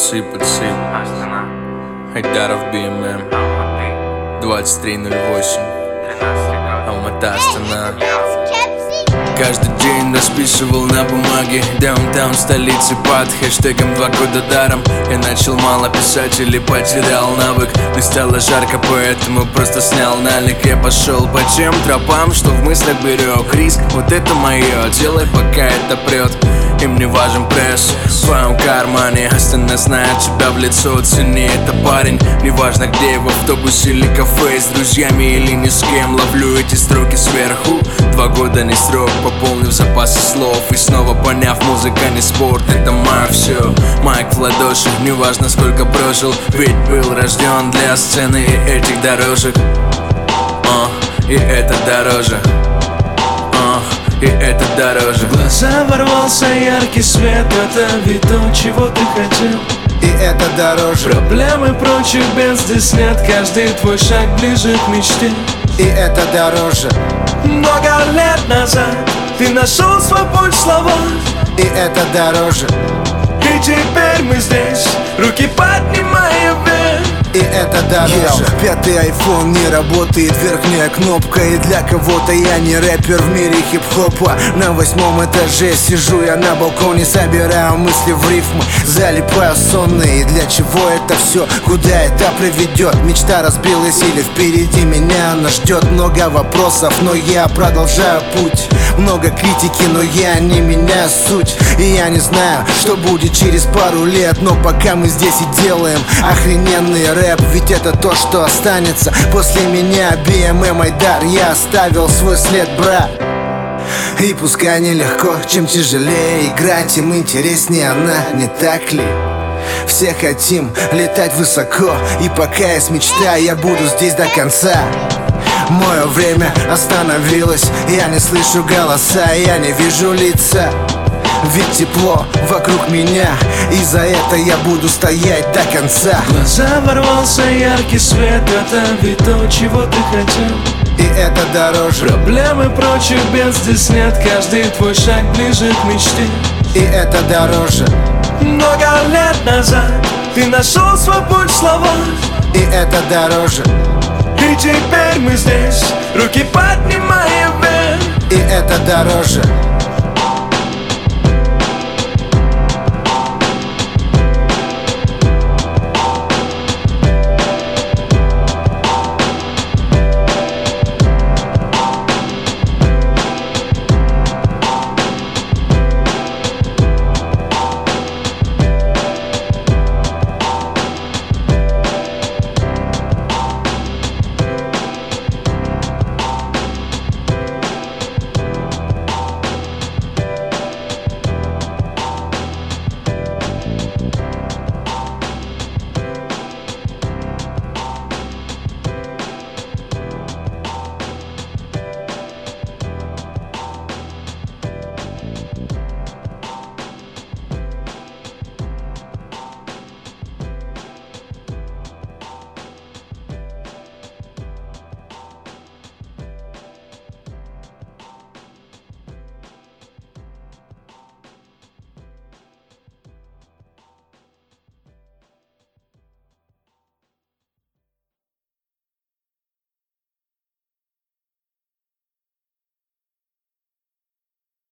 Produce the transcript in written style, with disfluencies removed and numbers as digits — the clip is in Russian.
Подсып Хайдаров БММ 2308 Алмата, Астана. Каждый день расписывал на бумаге даунтаун столицы под хэштегом 2 года даром. Я начал мало писать или потерял навык. Мне стало жарко, поэтому просто снял налик. Я пошел по тем тропам, что в мыслях берег риск. Вот это мое, делай пока это прет. Им не важен пресс в твоем кармане. Остальные знают тебя в лицо, цени это парень. Неважно где, в автобусе или кафе, с друзьями или ни с кем. Ловлю эти строки сверху. 2 года не срок, пополнив запасы слов. И снова поняв, музыка не спорт, это мое все. Майк в ладоши, неважно сколько прожил. Ведь был рожден для сцены и этих дорожек. И это дороже. И это дороже. В глаза ворвался яркий свет, это ведь то, чего ты хотел. И это дороже. Проблемы прочих бед здесь нет, каждый твой шаг ближе к мечте. И это дороже. Много лет назад ты нашел свой путь в словах. И это дороже. И теперь мы здесь, руки поднимая вверх. И это дороже. Пятый айфон не работает, верхняя кнопка. И для кого-то я не рэпер в мире хип-хопа. На 8-м этаже сижу я на балконе, собираю мысли в рифмы, залипаю сонный. И для чего это все? Куда это приведет? Мечта разбилась или впереди меня она ждет? Много вопросов, но я продолжаю путь. Много критики, но я не меняю суть. И я не знаю, что будет через пару лет, но пока мы здесь и делаем охрененный рэп. Ведь это то, что останется после меня. БММ Айдар, я оставил свой след, брат. И пускай нелегко, чем тяжелее играть, тем интереснее она, не так ли? Все хотим летать высоко, и пока есть мечта, я буду здесь до конца. Мое время остановилось, я не слышу голоса, я не вижу лица. Ведь тепло вокруг меня, и за это я буду стоять до конца. В глаза ворвался яркий свет, это ведь то, чего ты хотел. И это дороже. Проблемы прочих бед здесь нет, каждый твой шаг ближе к мечте. И это дороже. Много лет назад ты нашел свой путь в словах. И это дороже. И теперь мы здесь, руки поднимая вверх. И это дороже.